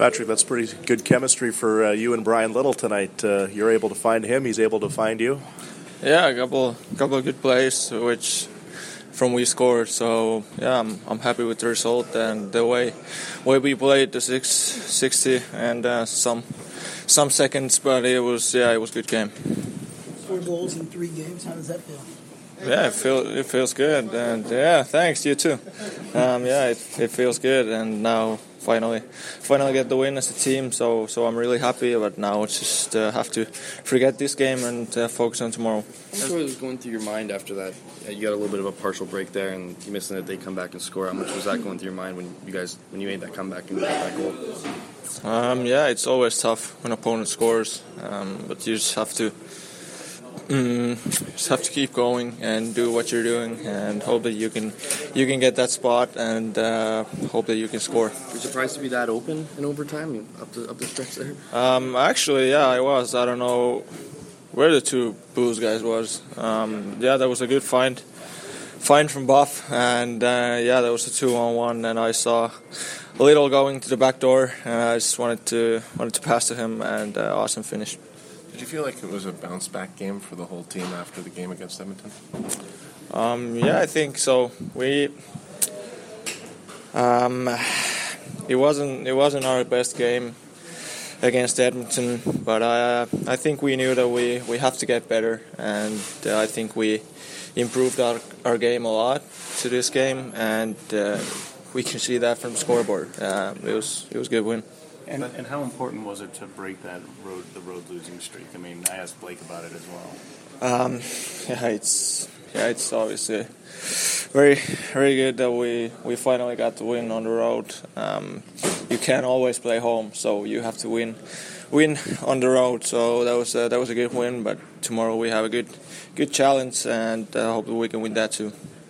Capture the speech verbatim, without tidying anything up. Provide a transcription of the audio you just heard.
Patrick, that's pretty good chemistry for uh, you and Brian Little tonight. Uh, you're able to find him, he's able to find you. Yeah, a couple, couple of good plays, which from we scored. So yeah, I'm I'm happy with the result and the way way we played the six sixty and uh, some some seconds, but it was yeah it was a good game. Four goals in three games. How does that feel? Yeah, it feels it feels good, and yeah, thanks you too. Um, yeah, it it feels good, and now finally finally get the win as a team. So so I'm really happy. But now it's just uh, have to forget this game and uh, focus on tomorrow. How much was going through your mind after that? You got a little bit of a partial break there, and you missed it. They come back and score. How much was that going through your mind when you guys when you made that comeback and got that goal? Um, yeah, it's always tough when opponent scores, um, but you just have to. Mm, just have to keep going and do what you're doing, and hope that you can you can get that spot, and uh, hope that you can score. Were you surprised to be that open in overtime up the up the stretch there? Um, actually, yeah, I was. I don't know where the two Blues guys was. Um, yeah, that was a good find, find from Buff, and uh, yeah, that was a two-on-one, and I saw a little going to the back door, and I just wanted to wanted to pass to him, and uh, awesome finish. Did you feel like it was a bounce-back game for the whole team after the game against Edmonton? Um, yeah, I think so. We, um, it wasn't it wasn't our best game against Edmonton, but I I think we knew that we, we have to get better, and uh, I think we improved our our game a lot to this game, and uh, we can see that from the scoreboard. Uh, it was it was a good win. And, and how important was it to break that road, the road losing streak? I mean, I asked Blake about it as well. Um, yeah, it's yeah, it's obviously very, very good that we, we finally got to win on the road. Um, you can't always play home, so you have to win, win on the road. So that was a, that was a good win. But tomorrow we have a good, good challenge, and I uh, hope we can win that too.